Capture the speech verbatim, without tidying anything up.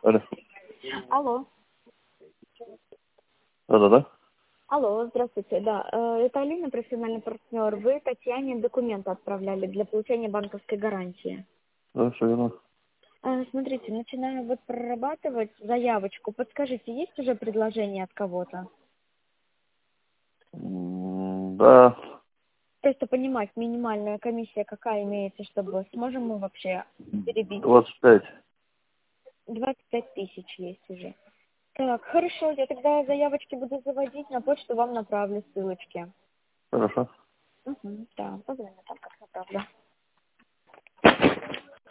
Алло. Алло. Да-да-да. Алло, здравствуйте. Да, э, это Алина, профессиональный партнер. Вы Татьяне документы отправляли для получения банковской гарантии. Да, все верно. Э, Смотрите, начинаю вот прорабатывать заявочку. Подскажите, есть уже предложение от кого-то? М, Да, Просто понимать, минимальная комиссия какая имеется, чтобы сможем мы вообще перебить. двадцать пять. двадцать пять тысяч есть уже. Так, хорошо, я тогда заявочки буду заводить, на почту вам направлю ссылочки. Хорошо. Угу, да, позвоню, там как направлю.